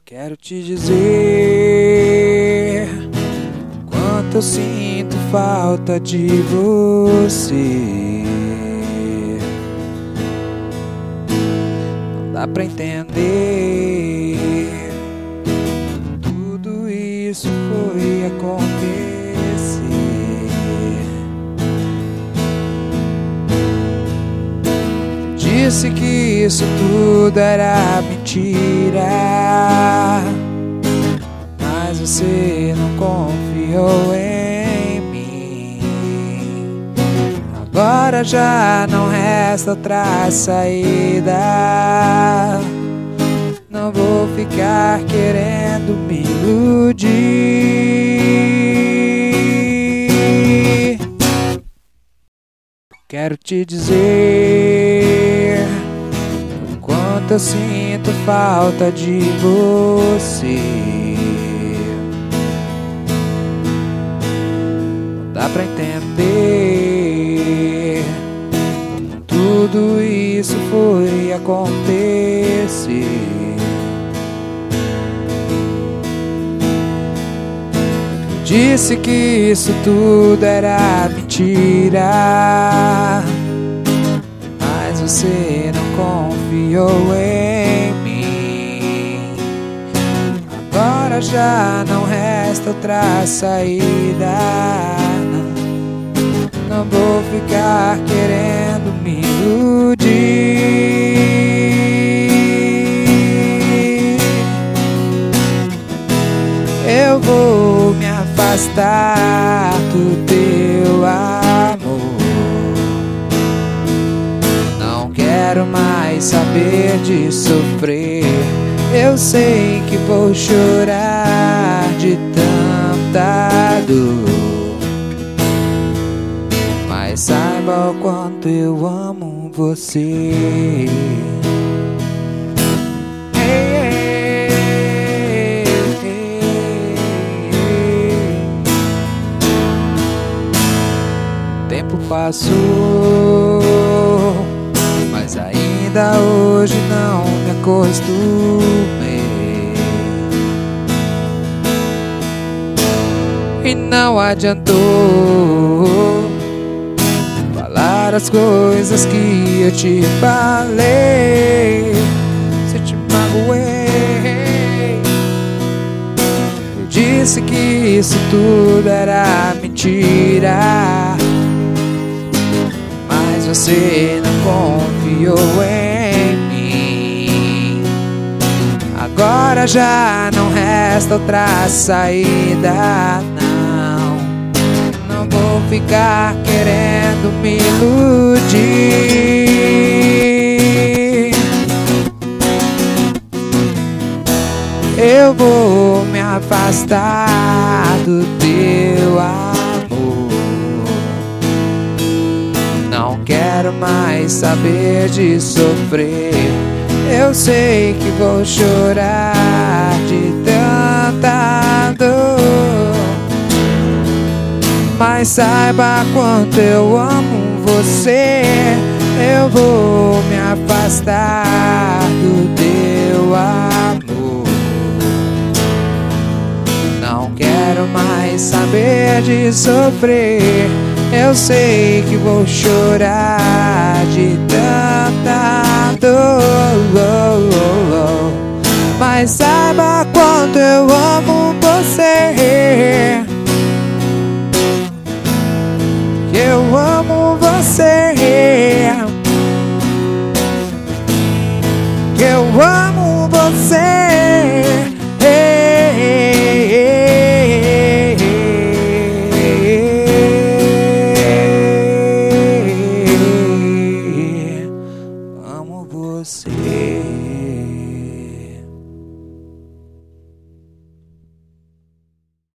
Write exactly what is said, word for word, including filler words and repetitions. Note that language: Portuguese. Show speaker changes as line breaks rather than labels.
Quero te dizer quanto eu sinto falta de você. Não dá pra entender, tudo isso foi acontecer. Disse que isso tudo era mentira, mas você não confiou em mim. Agora já não resta outra saída. Não vou ficar querendo me iludir. Quero te dizer o quanto eu sinto falta de você. Não dá pra entender, tudo isso foi acontecer. Disse que isso tudo era mentira, mas você não confiou em mim. Agora já não resta outra saída. Não vou ficar querendo me iludir. Eu vou me afastar do teu amor. Não quero mais saber de sofrer. Eu sei que vou chorar de tanta dor, mas saiba o quanto eu amo você. O tempo passou, mas ainda hoje não me acostumei. E não adiantou falar as coisas que eu te falei. Se eu te magoei, eu disse que isso tudo era mentira, mas você não confiou em mim. Agora já não resta outra saída. Não, não vou ficar querendo me iludir. Eu vou me afastar do teu amor. Não quero mais saber de sofrer. Eu sei que vou chorar de tanta dor, mas saiba quanto eu amo você. Eu vou me afastar do teu amor. Não quero mais saber de sofrer. Eu sei que vou chorar de tanta dor, mas saiba quanto eu amo você. Eu amo você.